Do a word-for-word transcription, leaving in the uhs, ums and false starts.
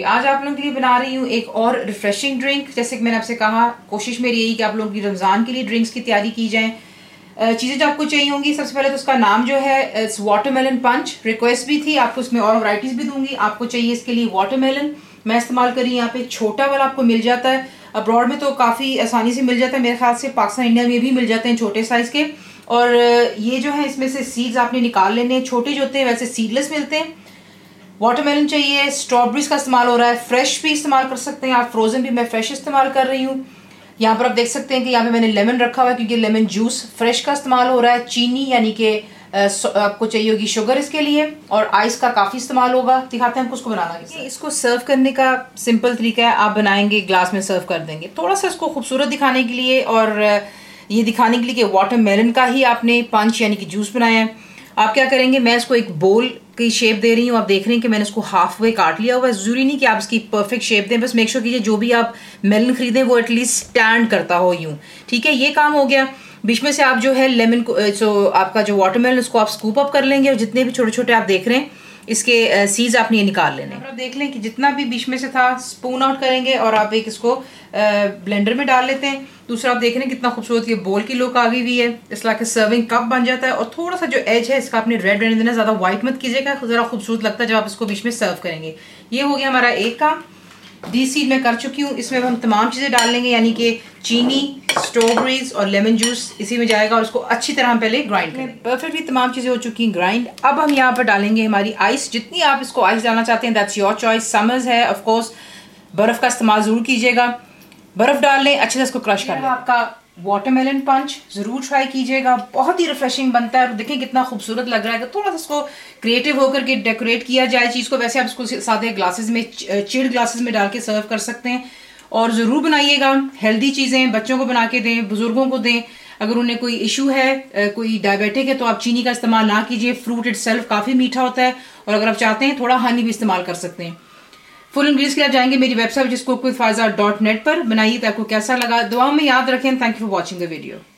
आज आप लोगों के लिए बना रही हूँ एक और रिफ्रेशिंग ड्रिंक। जैसे कि मैंने आपसे कहा, कोशिश मेरी यही कि आप लोगों की रमज़ान के लिए ड्रिंक्स की तैयारी की जाए। चीज़ें जो आपको चाहिए होंगी, सबसे पहले तो उसका नाम जो है इट्स वाटरमेलन पंच। रिक्वेस्ट भी थी, आपको उसमें और वैराइटीज़ भी दूंगी। आपको चाहिए इसके लिए वाटरमेलन, मैं इस्तेमाल करी यहाँ पे। छोटा वाला आपको मिल जाता है, अब्रॉड में तो काफ़ी आसानी से मिल जाता है, मेरे ख्याल से पाकिस्तान इंडिया में भी मिल जाते हैं छोटे साइज़ के। और ये जो है इसमें से सीड्स आपने निकाल लेने हैं, छोटे जो होते हैं वैसे सीडलेस मिलते हैं। वाटरमेलन चाहिए, स्ट्रॉबेरीज का इस्तेमाल हो रहा है, फ्रेश भी इस्तेमाल कर सकते हैं आप, फ्रोजन भी मैं फ्रेश इस्तेमाल कर रही हूँ। यहाँ पर आप देख सकते हैं कि यहाँ पे मैंने लेमन रखा हुआ है क्योंकि लेमन जूस फ्रेश का इस्तेमाल हो रहा है। चीनी यानी कि आपको चाहिए होगी शुगर इसके लिए, और आइस का काफ़ी इस्तेमाल होगा। दिखाते हैं हमको उसको बनाना कैसे। इसको सर्व करने का सिंपल तरीका है, आप बनाएंगे ग्लास में सर्व कर देंगे। थोड़ा सा इसको खूबसूरत दिखाने के लिए और ये दिखाने के लिए कि वाटरमेलन का ही आपने पंच यानी कि जूस बनाया है, आप क्या करेंगे, मैं इसको एक बोल की शेप दे रही हूँ। आप देख रहे हैं कि मैंने इसको हाफ वे काट लिया हुआ है। ज़रूरी नहीं कि आप इसकी परफेक्ट शेप दें, बस मेक श्योर कीजिए जो भी आप मेलन खरीदें वो एटलीस्ट स्टैंड करता हो यूँ। ठीक है, ये काम हो गया। बीच में से आप जो है लेमन को, जो आपका जो वाटरमेलन उसको आप स्कूप अप कर लेंगे, और जितने भी छोटे छोटे आप देख रहे हैं इसके सीड्स आपने ये निकाल लेने। आप देख लें कि जितना भी बीच में से था स्पून आउट करेंगे और आप एक इसको ब्लेंडर में डाल लेते हैं। दूसरा आप देख रहे हैं कितना खूबसूरत ये बोल की लुक आ गई हुई है, इस तरह के सर्विंग कप बन जाता है। और थोड़ा सा जो एज है इसका आपने रेड रहने देना, ज़्यादा व्हाइट मत कीजिएगा, ज़रा खूबसूरत लगता है जब आप इसको बीच में सर्व करेंगे। ये हो गया हमारा एक काम। डी सीड मैं कर चुकी हूँ, इसमें हम तमाम चीज़ें डाल लेंगे, यानी कि चीनी, स्ट्रॉबेरीज और लेमन जूस इसी में जाएगा, और इसको अच्छी तरह हम पहले ग्राइंड करेंगे। परफेक्टली तमाम चीज़ें हो चुकी हैं ग्राइंड। अब हम यहाँ पर डालेंगे हमारी आइस, जितनी आप इसको आइस डालना चाहते हैं दैट्स योर चॉइस। समर्स है ऑफ कोर्स, बर्फ़ का इस्तेमाल ज़रूर कीजिएगा। बर्फ़ डाल लें, अच्छे से इसको क्रश कर लें। आपका वाटरमेलन पंच ज़रूर ट्राई कीजिएगा, बहुत ही रिफ्रेशिंग बनता है। देखें कितना खूबसूरत लग रहा है। थोड़ा सा इसको क्रिएटिव होकर के डेकोरेट किया जाए चीज़ को। वैसे आप इसको सादे ग्लासेस में, चिल्ड ग्लासेस में डाल के सर्व कर सकते हैं। और ज़रूर बनाइएगा, हेल्दी चीज़ें बच्चों को बना के दें, बुजुर्गों को दें। अगर उन्हें कोई इशू है, कोई डायबिटिक है, तो आप चीनी का इस्तेमाल ना कीजिए। फ्रूट इटसेल्फ काफ़ी मीठा होता है, और अगर आप चाहते हैं थोड़ा हनी भी इस्तेमाल कर सकते हैं। फुल इंग्लिश के लिए आप जाएंगे मेरी वेबसाइट जिसको cook with Faiza dot net पर। बनाइए तो आपको कैसा लगा, दुआ में याद रखें। Thank you for watching the video.